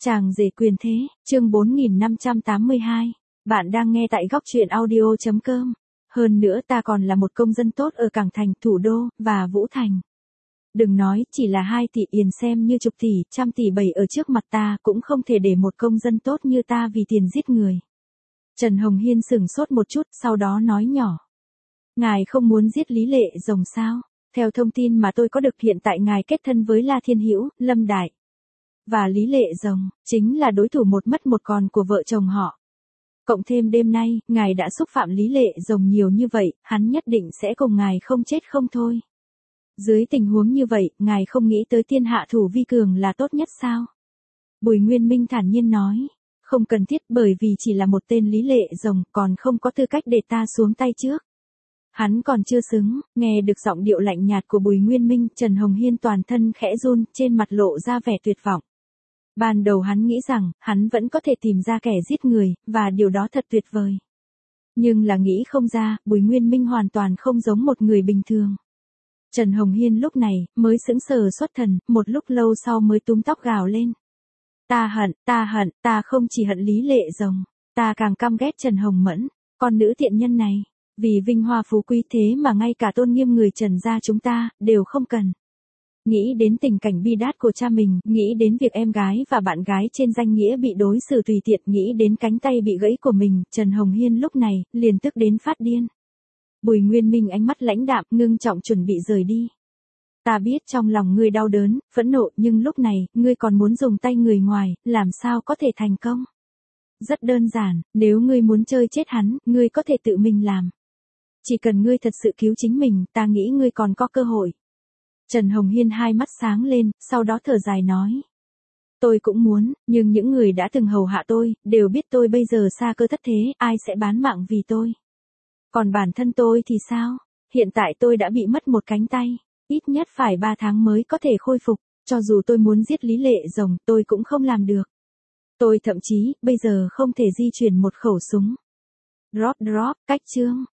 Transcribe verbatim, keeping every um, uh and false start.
Chàng rể quyền thế, chương bốn nghìn năm trăm tám mươi hai. Bạn đang nghe tại góc truyện audio chấm com. Hơn nữa ta còn là một công dân tốt ở Cảng Thành, thủ đô, và Vũ Thành. Đừng nói chỉ là hai tỷ yên xem như chục tỷ, trăm tỷ bảy ở trước mặt ta cũng không thể để một công dân tốt như ta vì tiền giết người. Trần Hồng Hiên sửng sốt một chút, sau đó nói nhỏ. Ngài không muốn giết Lý Lệ Rồng sao? Theo thông tin mà tôi có được hiện tại ngài kết thân với La Thiên Hữu, Lâm Đại và Lý Lệ Rồng, chính là đối thủ một mất một còn của vợ chồng họ. Cộng thêm đêm nay, ngài đã xúc phạm Lý Lệ Rồng nhiều như vậy, hắn nhất định sẽ cùng ngài không chết không thôi. Dưới tình huống như vậy, ngài không nghĩ tới tiên hạ thủ vi cường là tốt nhất sao? Bùi Nguyên Minh thản nhiên nói. Không cần thiết, bởi vì chỉ là một tên Lý Lệ Rồng, còn không có tư cách để ta xuống tay trước. Hắn còn chưa xứng, nghe được giọng điệu lạnh nhạt của Bùi Nguyên Minh, Trần Hồng Hiên toàn thân khẽ run, trên mặt lộ ra vẻ tuyệt vọng. Ban đầu hắn nghĩ rằng, hắn vẫn có thể tìm ra kẻ giết người, và điều đó thật tuyệt vời. Nhưng là nghĩ không ra, Bùi Nguyên Minh hoàn toàn không giống một người bình thường. Trần Hồng Hiên lúc này, mới sững sờ xuất thần, một lúc lâu sau mới túm tóc gào lên. Ta hận, ta hận, ta không chỉ hận Lý Lệ Rồng, ta càng căm ghét Trần Hồng Mẫn, con nữ tiện nhân này. Vì vinh hoa phú quý thế mà ngay cả tôn nghiêm người Trần gia chúng ta, đều không cần. Nghĩ đến tình cảnh bi đát của cha mình, nghĩ đến việc em gái và bạn gái trên danh nghĩa bị đối xử tùy tiện, nghĩ đến cánh tay bị gãy của mình, Trần Hồng Hiên lúc này, liền tức đến phát điên. Bùi Nguyên Minh ánh mắt lãnh đạm, ngưng trọng chuẩn bị rời đi. Ta biết trong lòng ngươi đau đớn, phẫn nộ, nhưng lúc này, ngươi còn muốn dùng tay người ngoài, làm sao có thể thành công? Rất đơn giản, nếu ngươi muốn chơi chết hắn, ngươi có thể tự mình làm. Chỉ cần ngươi thật sự cứu chính mình, ta nghĩ ngươi còn có cơ hội. Trần Hồng Hiên hai mắt sáng lên, sau đó thở dài nói. Tôi cũng muốn, nhưng những người đã từng hầu hạ tôi, đều biết tôi bây giờ xa cơ thất thế, ai sẽ bán mạng vì tôi. Còn bản thân tôi thì sao? Hiện tại tôi đã bị mất một cánh tay, ít nhất phải ba tháng mới có thể khôi phục, cho dù tôi muốn giết Lý Lệ Rồng, tôi cũng không làm được. Tôi thậm chí, bây giờ không thể di chuyển một khẩu súng. Drop drop, cách chương.